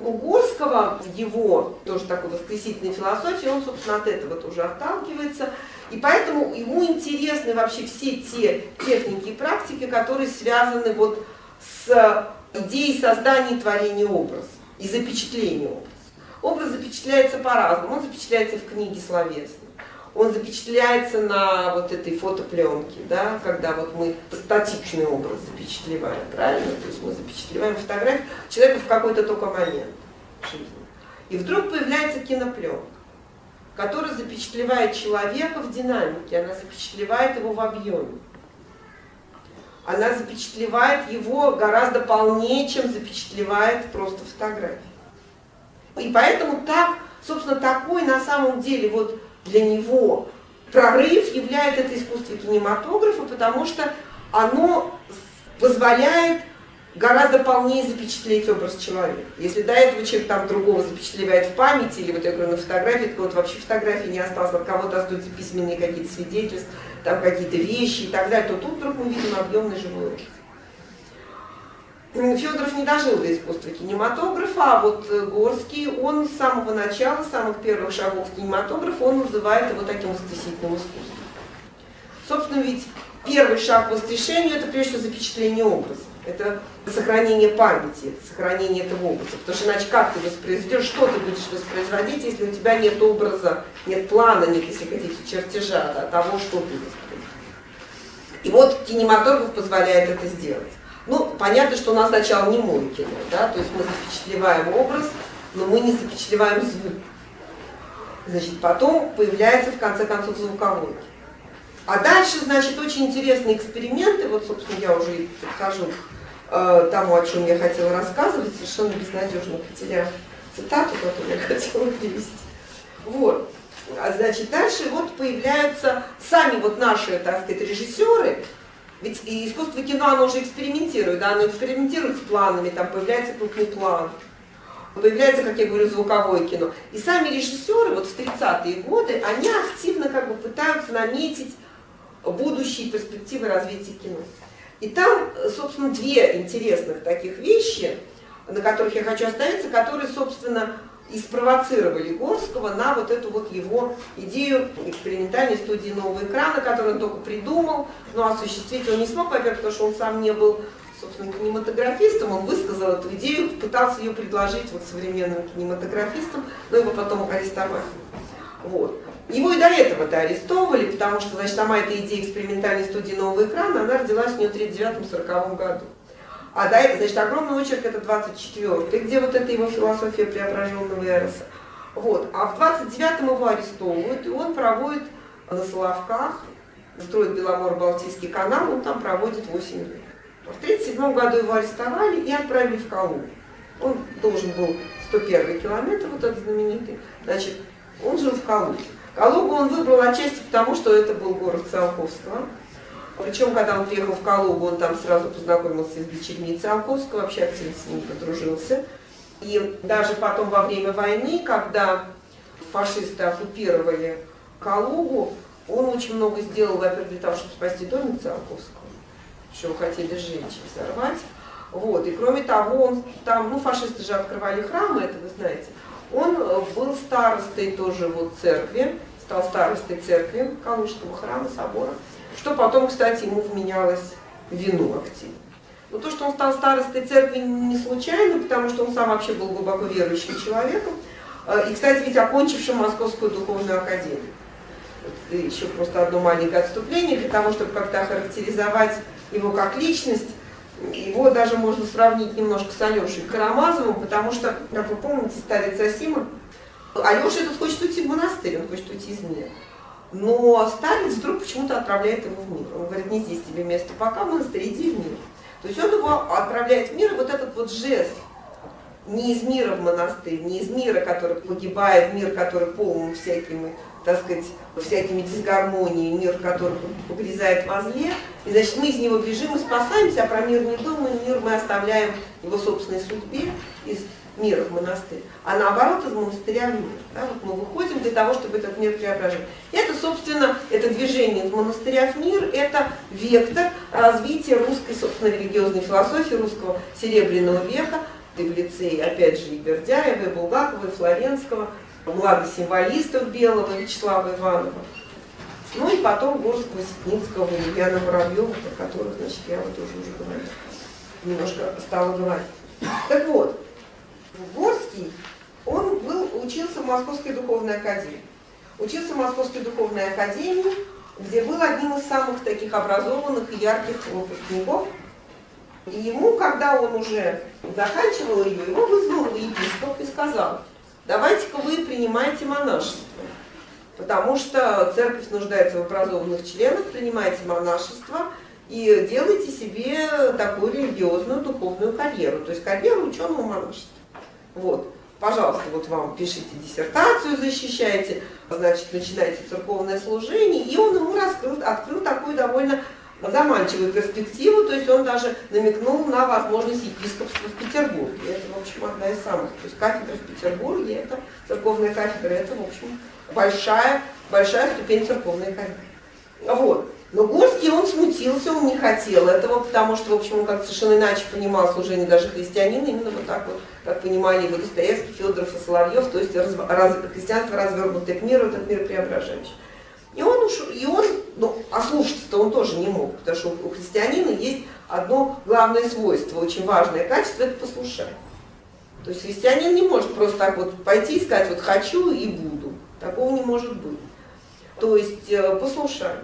у Горского, его тоже такой воскресительной философии, он, собственно, от этого тоже отталкивается. И поэтому ему интересны вообще все те техники и практики, которые связаны вот с идеей создания и творения образа и запечатления образа. Образ запечатляется по-разному. Он запечатляется в книге словесной. Он запечатляется на вот этой фотопленке, да, когда вот мы статичный образ запечатлеваем, правильно? То есть мы запечатлеваем фотографию человека в какой-то только момент жизни. И вдруг появляется кинопленка, которая запечатлевает человека в динамике, она запечатлевает его в объеме. Она запечатлевает его гораздо полнее, чем запечатлевает просто фотография. И поэтому так, собственно, такой на самом деле вот для него прорыв является это искусство кинематографа, потому что оно позволяет гораздо полнее запечатлеть образ человека. Если до этого человек там другого запечатлевает в памяти, или вот я говорю на фотографии, то вот вообще фотографии не осталось, от кого-то остаются письменные какие-то свидетельства, там какие-то вещи и так далее, то тут вдруг мы видим объемный живой образ. Федоров не дожил до искусства кинематографа, а вот Горский, он с самого начала, с самых первых шагов кинематографа, он называет его таким воскресительным искусством. Собственно, ведь первый шаг к воскрешению – это прежде всего запечатление образа. Это сохранение памяти, это сохранение этого образа. Потому что иначе как ты воспроизведешь, что ты будешь воспроизводить, если у тебя нет образа, нет плана, нет, если хотите, чертежа, да, того, что ты воспроизводишь. И вот кинематограф позволяет это сделать. Ну, понятно, что у нас сначала немое кино, да, то есть мы запечатлеваем образ, но мы не запечатлеваем звук. Значит, потом появляется, в конце концов, звуковой. А дальше, значит, очень интересные эксперименты, вот, собственно, я уже и подхожу к тому, о чем я хотела рассказывать, совершенно безнадежно потеряв цитату, которую я хотела привести. Вот. А значит, дальше вот появляются сами вот наши, так сказать, режиссеры. Ведь и искусство кино, оно уже экспериментирует, да, оно экспериментирует с планами, там появляется крупный план, появляется, как я говорю, звуковое кино. И сами режиссеры вот в 30-е годы, они активно как бы пытаются наметить будущие перспективы развития кино. И там, собственно, две интересных таких вещи, на которых я хочу остановиться, которые, собственно, и спровоцировали Горского на вот эту вот его идею экспериментальной студии нового экрана, которую он только придумал, но осуществить он не смог, во-первых, потому что он сам не был, собственно, кинематографистом, он высказал эту идею, пытался ее предложить вот современным кинематографистам, но его потом арестовали. Вот. Его и до этого-то арестовывали, потому что, значит, сама эта идея экспериментальной студии нового экрана, она родилась у нее в 1939-1940 году. А до этого, значит, огромный очерк это 24-й, где вот эта его философия преображенного эроса. Вот. А в 29-м его арестовывают, и он проводит на Соловках, строит Беломор-Балтийский канал, он там проводит 8 лет. В 1937 году его арестовали и отправили в Калугу. Он должен был 101-й километр, вот этот знаменитый, значит, он жил в Калуге. Калугу он выбрал отчасти потому, что это был город Циолковского. Причем, когда он приехал в Калугу, он там сразу познакомился с дочерьми Циолковского, вообще активно с ним подружился. И даже потом во время войны, когда фашисты оккупировали Калугу, он очень много сделал, во-первых, для того, чтобы спасти домик Циолковского, что хотели женщин взорвать. Вот. И кроме того, он там, ну, фашисты же открывали храмы, это вы знаете. Он был старостой тоже вот церкви, стал старостой церкви Калужского храма, собора, что потом, кстати, ему вменялось в вину активно. Но то, что он стал старостой церкви, не случайно, потому что он сам вообще был глубоко верующим человеком, и, кстати, ведь окончившим Московскую духовную академию. Это еще просто одно маленькое отступление, для того, чтобы как-то охарактеризовать его как личность. Его даже можно сравнить немножко с Алешей Карамазовым, потому что, как вы помните, старец Асима, Алеша этот хочет уйти в монастырь, он хочет уйти из мира. Но старец вдруг почему-то отправляет его в мир. Он говорит, не здесь тебе место, пока в монастырь, иди в мир. То есть он его отправляет в мир, и вот этот вот жест не из мира в монастырь, не из мира, который погибает, мир, который полон всякими, так сказать, всякими дисгармониями, мир, который погрязает во зле. И, значит, мы из него бежим и спасаемся, а про мир не думаем, мир мы оставляем его собственной судьбе из мира в монастырь, а наоборот из монастыря в мир. Да? Вот мы выходим для того, чтобы этот мир преображать. И это, собственно, это движение из монастыря в мир, это вектор развития русской, собственно, религиозной философии, русского серебряного века, в лицее, опять же, и Бердяева, и Булгакова, и Флоренского, младосимволистов Белого, Вячеслава Иванова. Ну и потом Горского, Ситницкого, и Ульяна Муравьева, про которых, значит, я вот уже говорила, немножко стала говорить. Так вот, Горский, он учился в Московской духовной академии. Учился в Московской духовной академии, где был одним из самых таких образованных и ярких выпускников. И ему, когда он уже заканчивал ее, его вызвал епископ и сказал: давайте-ка вы принимайте монашество, потому что церковь нуждается в образованных членах, принимайте монашество и делайте себе такую религиозную духовную карьеру, то есть карьеру ученого монашества. Вот, пожалуйста, вот вам пишите диссертацию, защищайте, значит, начинайте церковное служение, и он ему открыл такую довольно заманчивую перспективу, то есть он даже намекнул на возможность епископства в Петербурге. Это, в общем, одна из самых, то есть кафедра в Петербурге, это церковная кафедра, это, в общем, большая ступень церковной карьеры. Вот. Но Горский, он смутился, он не хотел этого, потому что, в общем, он как-то совершенно иначе понимал служение даже христианина, именно вот так вот, как понимали его Достоевский, Федоров и Соловьев, то есть христианство развернутое к миру, этот мир преображающий. И он ушел, ну, ослушаться-то он тоже не мог, потому что у христианина есть одно главное свойство, очень важное качество – это послушание. То есть христианин не может просто так вот пойти и сказать: вот хочу и буду. Такого не может быть. То есть послушание.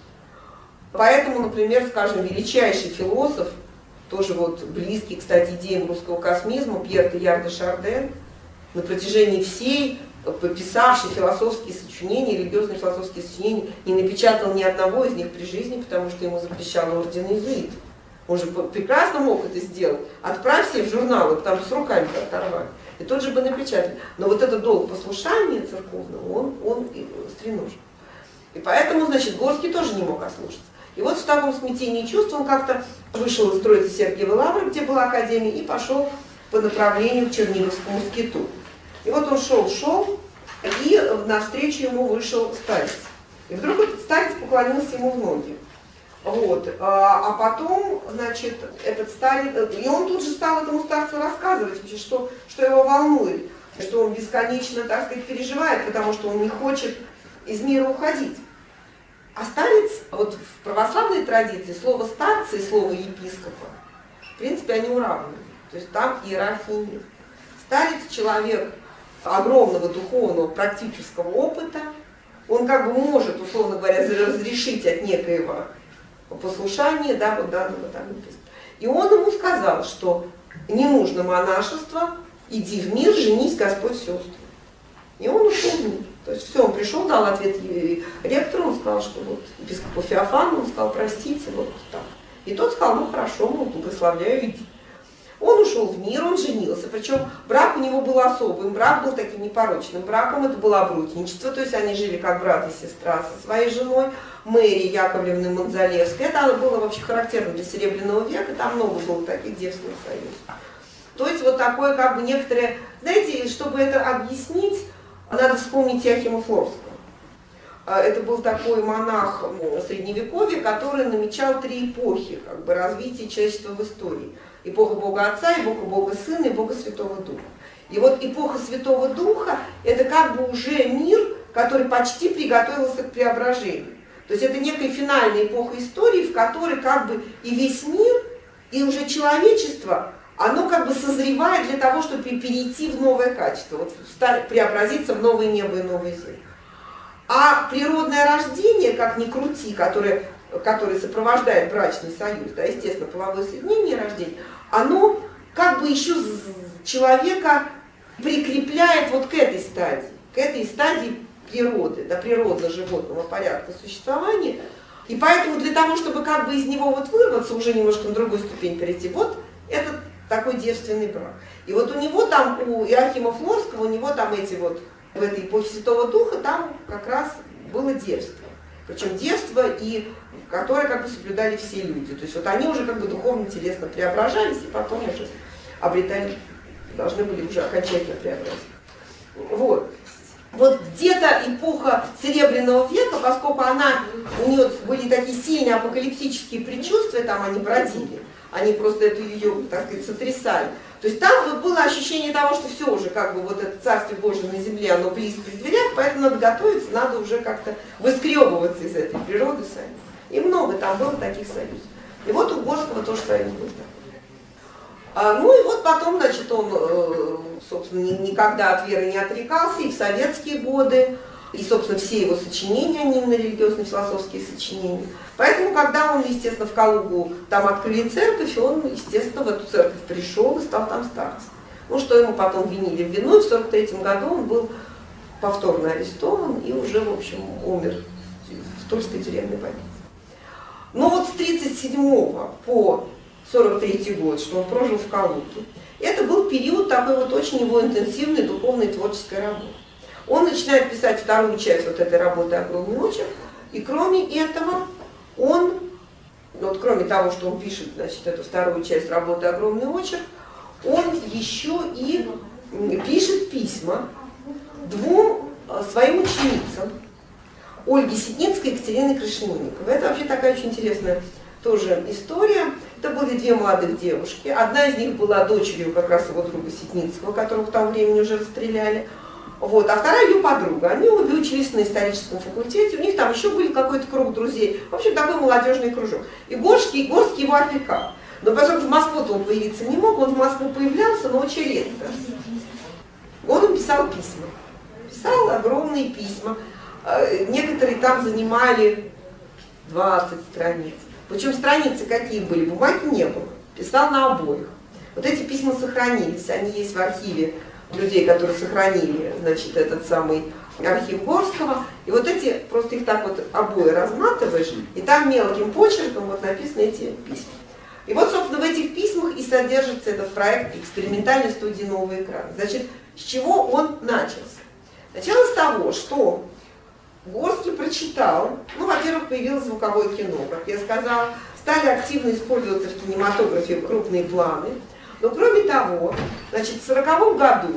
Поэтому, например, скажем, величайший философ, тоже вот близкий, кстати, идеям русского космизма, Пьер Тейяр де Шарден, на протяжении всей, пописавший философские сочинения, религиозные философские сочинения, не напечатал ни одного из них при жизни, потому что ему запрещал орден иезуитов. Он же прекрасно мог это сделать. Отправь все в журналы, потому что с руками оторвали. И тот же бы напечатали. Но вот этот долг послушания церковного, он стреножен. И поэтому, значит, Горский тоже не мог ослушаться. И вот в таком смятении чувств он как-то вышел из строицы Сергиевой Лавры, где была академия, и пошел по направлению к Черниговскому скиту. И вот он шел, и навстречу ему вышел старец. И вдруг этот старец поклонился ему в ноги. Вот. А потом, значит, этот старец, и он тут же стал этому старцу рассказывать, что его волнует, что он бесконечно, так сказать, переживает, потому что он не хочет из мира уходить. А старец, вот в православной традиции слово старца и слово епископа, в принципе, они уравнены. То есть там иерархии нет. Старец – человек огромного духовного практического опыта, он как бы может, условно говоря, разрешить от некоего послушания, да, вот данного там епископа. И он ему сказал, что не нужно монашество, иди в мир, женись, Господь все устроит. И он ушел в мир. То есть все, он пришел, дал ответ ректору, он сказал, что вот епископу Феофану, он сказал: простите, вот так. И тот сказал: ну хорошо, ну благословляю, иди. Он ушел в мир, он женился, причем брак у него был особым, брак был таким непорочным браком, это было обручничество, то есть они жили как брат и сестра со своей женой, Мэрией Яковлевной Монзалевской. Это было вообще характерно для Серебряного века, там много было таких девственных союзов. То есть вот такое как бы некоторое, знаете, чтобы это объяснить, надо вспомнить Иоахима Флорского. Это был такой монах Средневековья, который намечал 3 эпохи как бы развития человечества в истории. Эпоха Бога Отца, эпоха Бога Сына, эпоха Святого Духа. И вот эпоха Святого Духа – это как бы уже мир, который почти приготовился к преображению. То есть это некая финальная эпоха истории, в которой как бы и весь мир, и уже человечество, оно как бы созревает для того, чтобы перейти в новое качество, вот преобразиться в новое небо и новую землю. А природное рождение, как ни крути, которое сопровождает брачный союз, да, естественно, половое соединение и рождение, оно как бы еще человека прикрепляет вот к этой стадии природы, да, природно-животного порядка существования. И поэтому для того, чтобы как бы из него вот вырваться, уже немножко на другую ступень перейти, вот этот такой девственный брак. И вот у него там, у Иоахима Флорского, у него там эти вот, в этой эпохе Святого Духа, там как раз было девство. Причем девство, и которое как бы соблюдали все люди. То есть вот они уже как бы духовно-телесно преображались, и потом уже должны были уже окончательно преобразиться. Вот. Вот где-то эпоха Серебряного века, поскольку у нее были такие сильные апокалиптические предчувствия, там они бродили, они просто эту ее, так сказать, сотрясали, То есть там было ощущение того, что все уже как бы вот это Царствие Божие на земле, оно близко в дверях, поэтому надо готовиться, надо уже как-то выскребываться из этой природы сами. И много там было таких союзов. И вот у Горского тоже союз был такой. Ну и вот потом, значит, он, собственно, никогда от веры не отрекался, и в советские годы, и, собственно, все его сочинения, они именно религиозно-философские сочинения. Поэтому, когда он, естественно, в Калугу там открыли церковь, он, естественно, в эту церковь пришел и стал там старцем. Ну, что ему потом винили в вину, и в 1943 году он был повторно арестован и уже, в общем, умер в Тульской тюремной больнице. Но вот с 1937 по 1943 год, что он прожил в Калуге, это был период такой вот очень его интенсивной духовной творческой работы. Он начинает писать вторую часть вот этой работы «Огромный очерк», и кроме этого он, вот кроме того, что он пишет, значит, эту вторую часть работы «Огромный очерк», он еще и пишет письма двум своим ученицам, Ольге Ситницкой и Екатерине Крашенинниковой. Это вообще такая очень интересная тоже история. Это были две молодых девушки. Одна из них была дочерью как раз его друга Ситницкого, которого к тому времени уже расстреляли. Вот, а вторая ее подруга. Они обе учились на историческом факультете, у них там еще были какой-то круг друзей. В общем, такой молодежный кружок. И Горский его опекал. Но поскольку в Москву-то он появиться не мог, он в Москву появлялся, но очень редко. Он им писал письма. Писал огромные письма. Некоторые там занимали 20 страниц. Причем страницы какие были, бумаги не было. Писал на обоих. Вот эти письма сохранились, они есть в архиве людей, которые сохранили, значит, этот самый архив Горского. И вот эти, просто их так вот обои разматываешь, и там мелким почерком вот написаны эти письма. И вот, собственно, в этих письмах и содержится этот проект экспериментальной студии «Новый экран». Значит, с чего он начался? Началось с того, что Горский прочитал, ну, во-первых, появилось звуковое кино, как я сказала, стали активно использоваться в кинематографе крупные планы. Но кроме того, значит, в 1940 году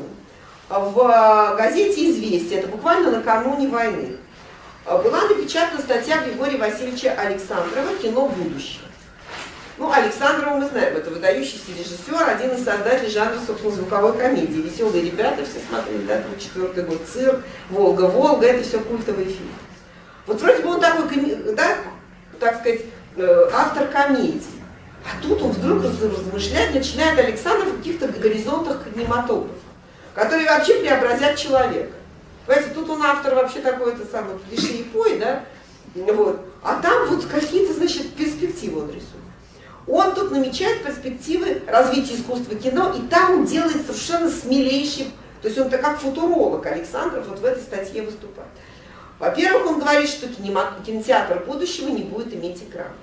в газете «Известия», это буквально накануне войны, была напечатана статья Григория Васильевича Александрова «Кино будущего». Ну, Александрова мы знаем, это выдающийся режиссер, один из создателей жанра, собственно, звуковой комедии. «Веселые ребята», все смотрели, да, 1934 год, «Цирк», «Волга-Волга», это все культовые фильмы. Вот вроде бы он такой, да, так сказать, автор комедии. А тут он вдруг размышляет, начинает Александров в каких-то горизонтах кинематографа, которые вообще преобразят человека. Понимаете, тут он автор вообще такой, это самый клишеепой, да, вот. А там вот какие-то, значит, перспективы он рисует. Он тут намечает перспективы развития искусства кино, и там он делает совершенно смелейший, то есть он-то как футуролог Александров вот в этой статье выступает. Во-первых, он говорит, что кинотеатр будущего не будет иметь экрана.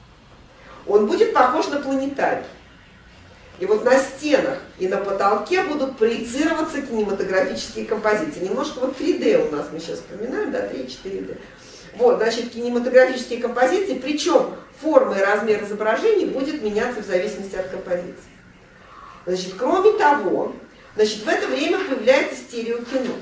Он будет похож на планетарий. И вот на стенах и на потолке будут проецироваться кинематографические композиции. Немножко вот 3D у нас, мы сейчас вспоминаем, да, 3-4D. Вот, значит, кинематографические композиции, причем форма и размер изображений будет меняться в зависимости от композиции. Значит, кроме того, значит, в это время появляется стереокино.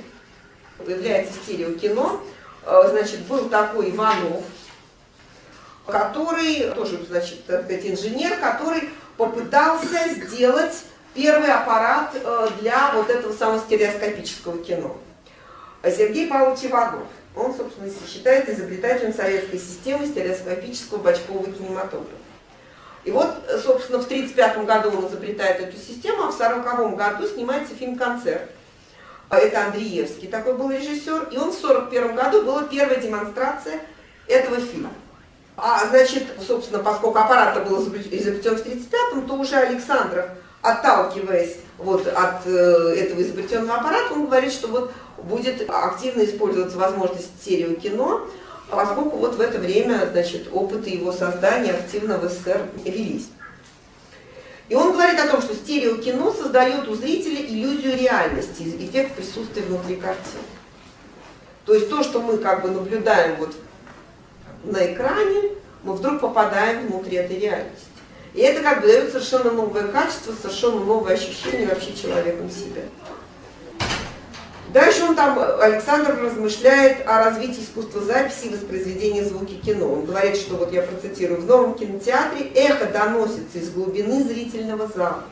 Значит, был такой Иванов, который, тоже, значит, так сказать, инженер, который попытался сделать первый аппарат для вот этого самого стереоскопического кино. Сергей Павлович Иванов. Он, собственно, считается изобретателем советской системы стереоскопического бочкового кинематографа. И вот, собственно, в 1935 году он изобретает эту систему, а в 1940 году снимается фильм «Концерт». Это Андреевский такой был режиссер. И он в 1941 году была первая демонстрация этого фильма. А, значит, собственно, поскольку аппарат был изобретен в 1935-м, то уже Александров, отталкиваясь вот от этого изобретенного аппарата, он говорит, что вот будет активно использоваться возможность стереокино, поскольку вот в это время, значит, опыты его создания активно в СССР велись. И он говорит о том, что стереокино создает у зрителя иллюзию реальности, эффект присутствия внутри картины. То есть то, что мы как бы наблюдаем вот на экране, мы вдруг попадаем внутрь этой реальности. И это как бы дает совершенно новое качество, совершенно новое ощущение вообще человеком себя. Дальше он там, Александр размышляет о развитии искусства записи и воспроизведения звуки кино. Он говорит, что, вот я процитирую, в новом кинотеатре эхо доносится из глубины зрительного зала,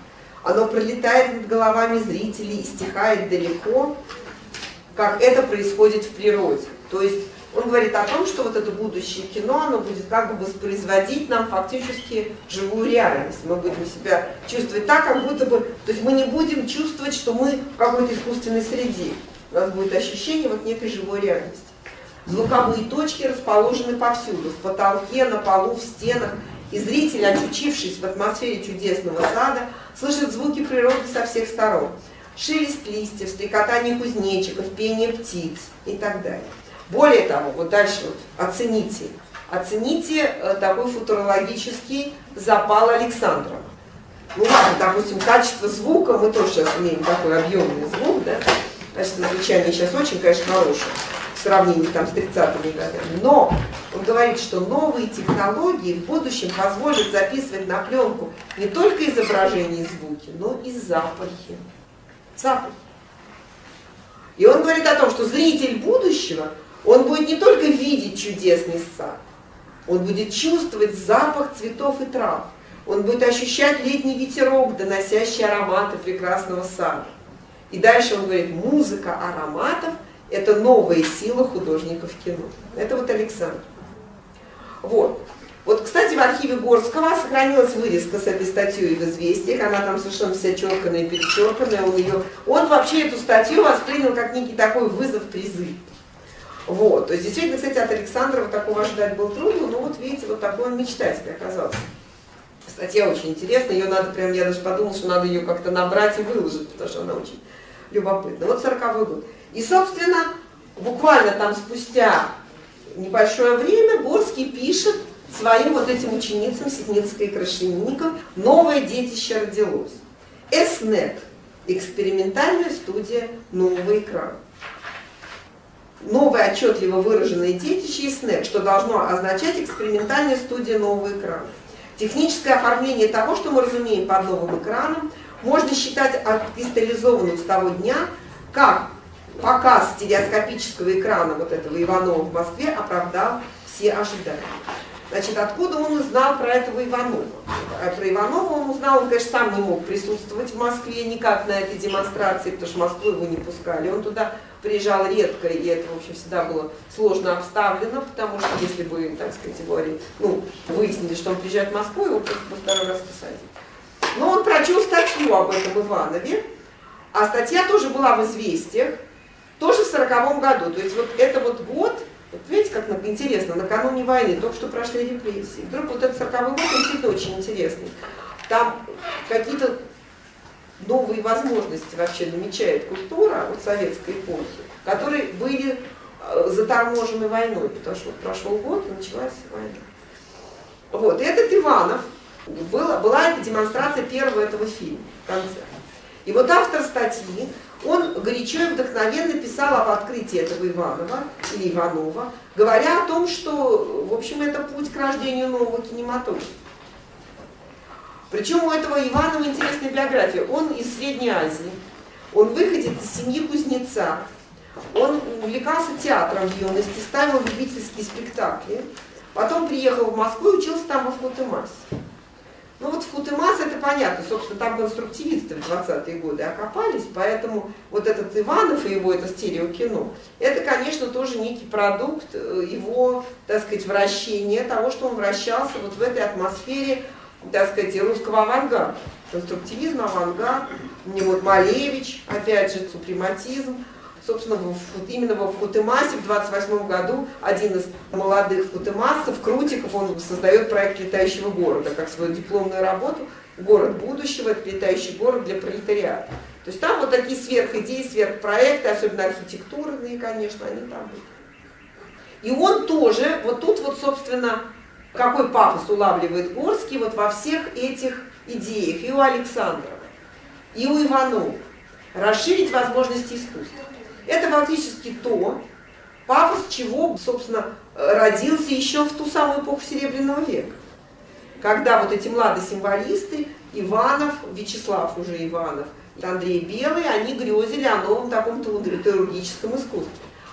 оно пролетает над головами зрителей и стихает далеко, как это происходит в природе. То есть он говорит о том, что вот это будущее кино, оно будет как бы воспроизводить нам фактически живую реальность. Мы будем себя чувствовать так, как будто бы, то есть мы не будем чувствовать, что мы в какой-то искусственной среде. У нас будет ощущение вот некой живой реальности. Звуковые точки расположены повсюду, в потолке, на полу, в стенах. И зритель, очутившись в атмосфере чудесного сада, слышит звуки природы со всех сторон. Шелест листьев, стрекотание кузнечиков, пение птиц и так далее. Более того, вот дальше вот, оцените такой футурологический запал Александрова. Ну ладно, допустим, качество звука, мы тоже сейчас имеем такой объемный звук, да? Качество звучания сейчас очень, конечно, хорошее в сравнении там, с 30-ми годами. Но он говорит, что новые технологии в будущем позволят записывать на пленку не только изображения и звуки, но и запахи. Запах. И он говорит о том, что зритель будущего, он будет не только видеть чудесный сад, он будет чувствовать запах цветов и трав, он будет ощущать летний ветерок, доносящий ароматы прекрасного сада. И дальше он говорит, музыка ароматов – это новая сила художников кино. Это вот Александр. Вот. Вот, кстати, в архиве Горского сохранилась вырезка с этой статьей в «Известиях», она там совершенно вся черканная и перечерканная, он вообще эту статью воспринял как некий такой вызов-призыв. Вот, то есть действительно, кстати, от Александрова такого ожидать было трудно, но вот видите, вот такой он мечтатель оказался. Статья очень интересная, ее надо прям, я даже подумала, что надо ее как-то набрать и выложить, потому что она очень любопытна. Вот 40-й год. И, собственно, буквально там спустя небольшое время Горский пишет своим вот этим ученицам Ситницкой и Крашенинников новое детище родилось. СНЭК, экспериментальная студия нового экрана. Новое отчетливо выраженное детище СНЭК, что должно означать экспериментальная студия нового экрана. Техническое оформление того, что мы разумеем под новым экраном, можно считать откристаллизованным с того дня, как показ стереоскопического экрана вот этого Иванова в Москве оправдал все ожидания. Значит, откуда он узнал про этого Иванова? Про Иванова он узнал, он, конечно, сам не мог присутствовать в Москве никак на этой демонстрации, потому что в Москву его не пускали. Он туда приезжал редко, и это, в общем, всегда было сложно обставлено, потому что если бы, так сказать, его, выяснили, что он приезжает в Москву, его просто бы второй раз посадили. Но он прочел статью об этом Иванове, а статья тоже была в «Известиях», тоже в 40-м году. То есть вот это вот год, вот видите, как интересно, накануне войны, только что прошли репрессии. Вдруг вот этот 40-й год, он действительно очень интересный. Там какие-то новые возможности вообще намечает культура вот советской эпохи, которые были заторможены войной, потому что вот прошел год, и началась война. Вот, и этот Иванов, была эта демонстрация первого этого фильма, концерта. И вот автор статьи, он горячо и вдохновенно писал об открытии этого Иванова, или Иванова, говоря о том, что, в общем, это путь к рождению нового кинематографа. Причем у этого Иванова интересная биография. Он из Средней Азии, он выходит из семьи кузнеца, он увлекался театром в юности, ставил любительские спектакли, потом приехал в Москву и учился там во Вкутымасе. Ну вот Вкутымас, это понятно, собственно, там конструктивисты в 20-е годы окопались, поэтому вот этот Иванов и его это стереокино, это, конечно, тоже некий продукт его, так сказать, вращения, того, что он вращался вот в этой атмосфере, так сказать, русского авангарда. Конструктивизм, авангард, вот Малевич, опять же, супрематизм. Собственно, именно во Вкутымасе в 28 году один из молодых вкутымасцев, Крутиков, он создает проект летающего города, как свою дипломную работу «Город будущего», это летающий город для пролетариата. То есть там вот такие сверхидеи, сверхпроекты, особенно архитектурные, конечно, они там были. И он тоже, вот тут вот, собственно, какой пафос улавливает Горский вот во всех этих идеях, и у Александрова, и у Иванова, расширить возможности искусства. Это фактически то, пафос чего, собственно, родился еще в ту самую эпоху Серебряного века. Когда вот эти младосимволисты, Иванов, Вячеслав уже Иванов, Андрей Белый, они грезили о новом таком таургическом искусстве.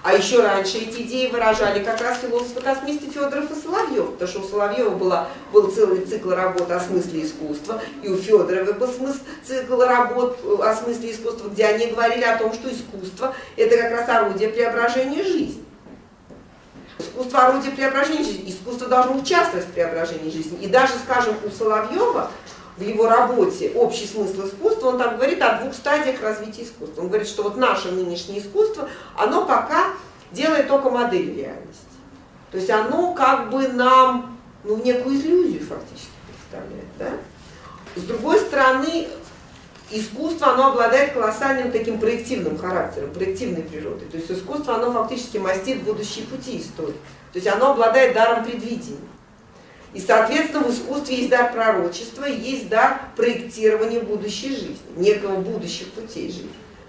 А еще раньше эти идеи выражали как раз философы-космисты Федоров и Соловьев, потому что у Соловьева был целый цикл работ о смысле искусства, и у Федорова был цикл работ о смысле искусства, где они говорили о том, что искусство – это как раз орудие преображения жизни. Искусство – орудие преображения жизни, искусство должно участвовать в преображении жизни. И даже, скажем, у Соловьева в его работе «Общий смысл искусства» он там говорит о 2 стадиях развития искусства. Он говорит, что вот наше нынешнее искусство, оно пока делает только модель реальности. То есть оно как бы нам некую иллюзию фактически представляет. Да? С другой стороны, искусство, оно обладает колоссальным таким проективным характером, проективной природой. То есть искусство, оно фактически мастит будущие пути истории. То есть оно обладает даром предвидения. И, соответственно, в искусстве есть дар пророчества, есть дар проектирования будущей жизни, некого будущих путей жизни.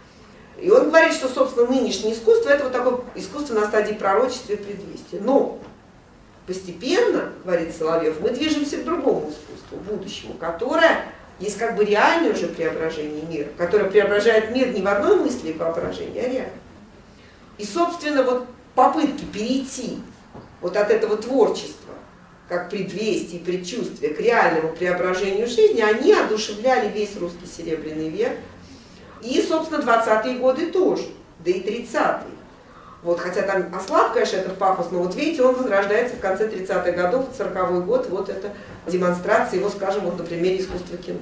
И он говорит, что, собственно, нынешнее искусство – это вот такое искусство на стадии пророчества и предвестия. Но постепенно, говорит Соловьев, мы движемся к другому искусству, будущему, которое есть как бы реальное уже преображение мира, которое преображает мир не в одной мысли и воображении, а реально. И, собственно, вот попытки перейти вот от этого творчества, как предвестие и предчувствие к реальному преображению жизни, они одушевляли весь русский Серебряный век. И, собственно, 20-е годы тоже, да и 30-е. Вот, хотя там ослаб, конечно, этот пафос, но вот видите, он возрождается в конце 30-х годов, 40-й год, вот это демонстрация его, скажем, вот на примере искусства кино.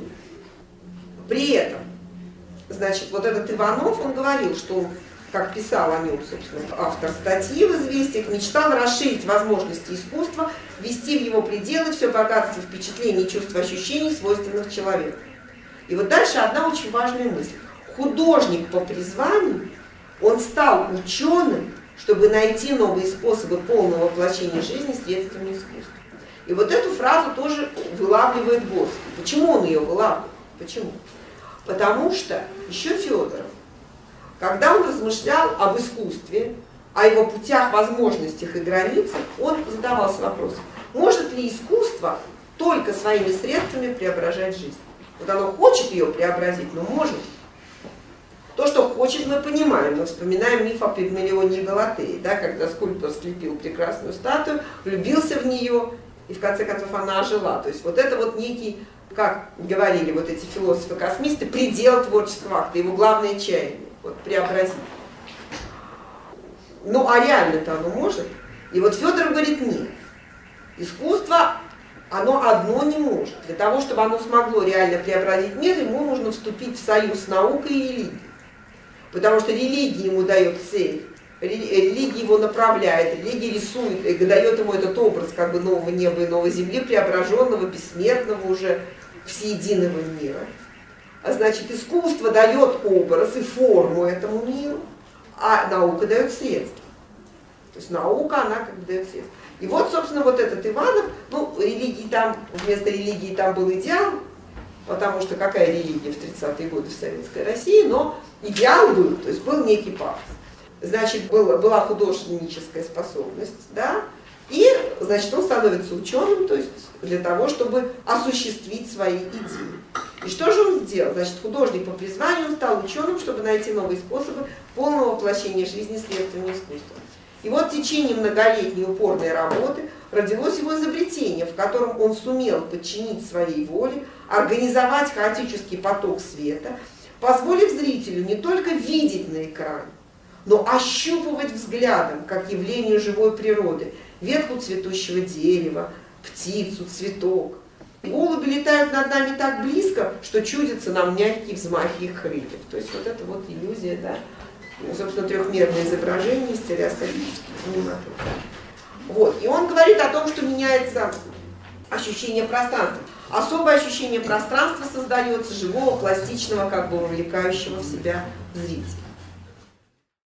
При этом, значит, вот этот Иванов, он говорил, что он, как писал о нем, собственно, автор статьи в «Известиях», мечтал расширить возможности искусства, ввести в его пределы все богатство впечатлений, чувств, ощущений, свойственных человеку. И вот дальше одна очень важная мысль. Художник по призванию, он стал ученым, чтобы найти новые способы полного воплощения жизни средствами искусства. И вот эту фразу тоже вылавливает Горский. Почему он ее вылавливает? Почему? Потому что еще Федоров, когда он размышлял об искусстве, о его путях, возможностях и границах, он задавался вопросом, может ли искусство только своими средствами преображать жизнь? Вот оно хочет ее преобразить, но может. То, что хочет, мы понимаем. Мы вспоминаем миф о Пигмалионе и Галатее, да, когда скульптор слепил прекрасную статую, влюбился в нее, и в конце концов она ожила. То есть вот это вот некий, как говорили вот эти философы-космисты, предел творческого акта, его главное чаяние, вот, преобразить. Ну а реально-то оно может? И вот Федоров говорит, нет. Искусство, оно одно не может. Для того, чтобы оно смогло реально преобразить мир, ему нужно вступить в союз с наукой и религией. Потому что религия ему дает цель, религия его направляет, религия рисует, и дает ему этот образ как бы нового неба и новой земли, преображенного, бессмертного уже всеединого мира. А значит, искусство дает образ и форму этому миру, а наука дает средства. То есть наука, она как бы дает средства. И вот, собственно, вот этот Иванов, ну, религии там, вместо религии там был идеал, потому что какая религия в 30-е годы в Советской России, но идеал был, то есть был некий пафос. Значит, была художническая способность, да, и, значит, он становится ученым, то есть для того, чтобы осуществить свои идеи. И что же он сделал? Значит, художник по призванию, он стал ученым, чтобы найти новые способы полного воплощения жизни средствами искусства. И вот в течение многолетней упорной работы родилось его изобретение, в котором он сумел подчинить своей воле, организовать хаотический поток света, позволив зрителю не только видеть на экране, но ощупывать взглядом, как явление живой природы, ветку цветущего дерева, птицу, цветок. Голуби летают над нами так близко, что чудятся нам мягкие взмахи их крыльев. То есть вот это вот иллюзия, да, собственно, трехмерное изображение, стереоскопический кинематограф. Вот. И он говорит о том, что меняется ощущение пространства. Особое ощущение пространства создается живого, пластичного, как бы увлекающего в себя зрителя.